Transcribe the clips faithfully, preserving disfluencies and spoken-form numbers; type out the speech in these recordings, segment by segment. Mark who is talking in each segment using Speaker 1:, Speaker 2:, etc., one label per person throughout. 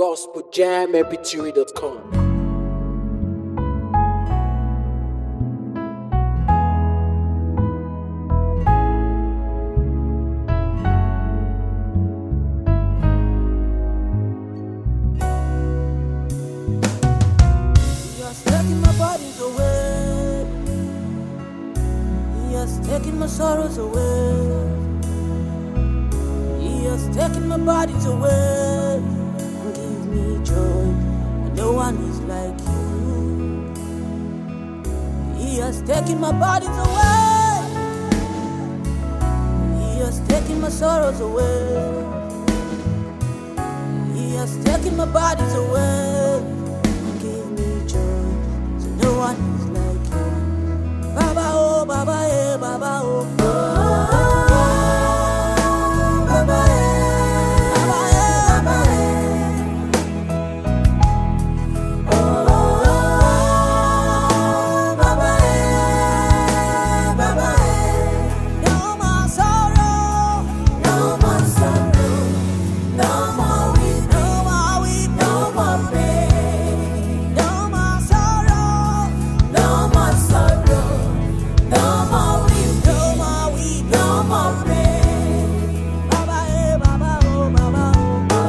Speaker 1: gospel jam m p three dot com.
Speaker 2: Taking my sorrows away. He has taken my bodies away and give me joy. And no one is like you. He has taken my bodies away. He has taken my sorrows away. He has taken my bodies away and give me joy. So no one is like you. Baba oh, Baba eh, Baba oh. Oh, Baba eh, Baba eh, Baba eh. Oh, Baba eh, Baba eh. No more sorrow, no more sorrow, no more weep, no more weep, no more pain, no more sorrow, no more sorrow. No more weep, no more weep, no more pain. Baba eh, Baba oh, Baba oh,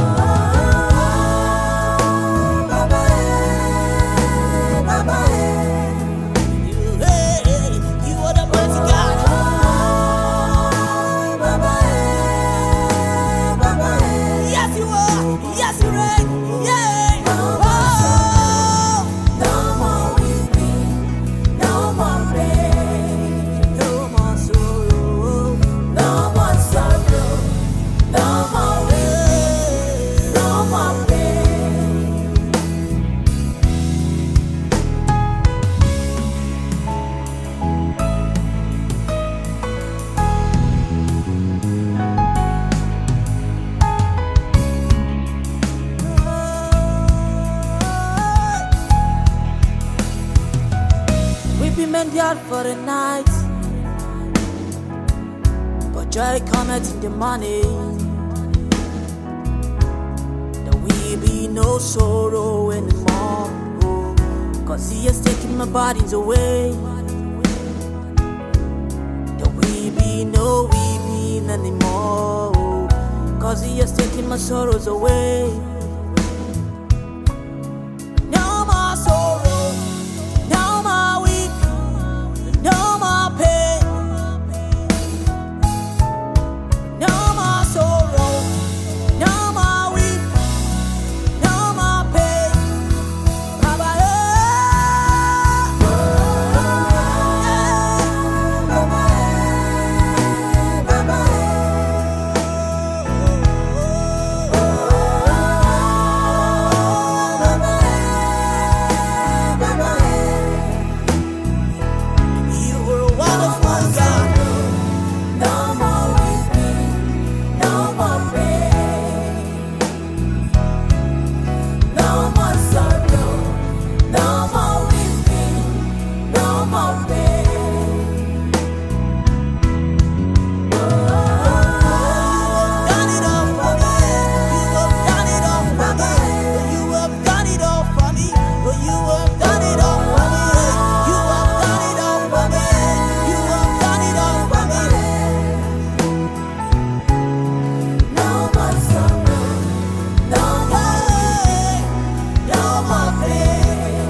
Speaker 2: Baba eh, Baba eh. You, hey, you are the mighty God. Baba eh, Baba eh. Yes you are, yes you reign, yeah. Oh, no more weeping, no more pain. No more sorrow, no more sorrow, no more weeping, no more pain. Weeping may endure for the night, but joy cometh in the morning. There will be no sorrow anymore, oh, cause he has taken my bodies away. There will be no weeping anymore, oh, cause he has taken my sorrows away. No more sorrow, no more weeping, no more pain. No more sorrow, no more weep, no more pain. Baba eh, Baba eh, Baba eh, Baba eh, Baba eh. You were a wonderful God. No more weeping, no more pain, no more sorrow, no more weeping, no more pain. Oh, you have done it all for me. You have done it all for me. You have done it all for me. You have done it all for me. You have done it all for me. No more sorrow, no more pain, no more pain.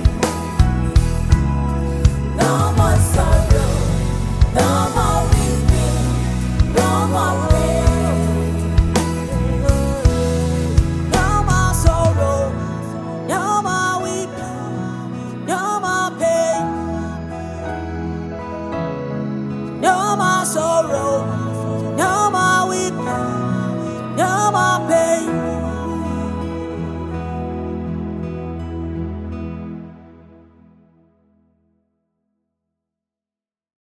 Speaker 2: No more sorrow, no more weeping, no more pain. No more sorrow, no more weeping, no more pain. No more sorrow, no more weeping, no more pain.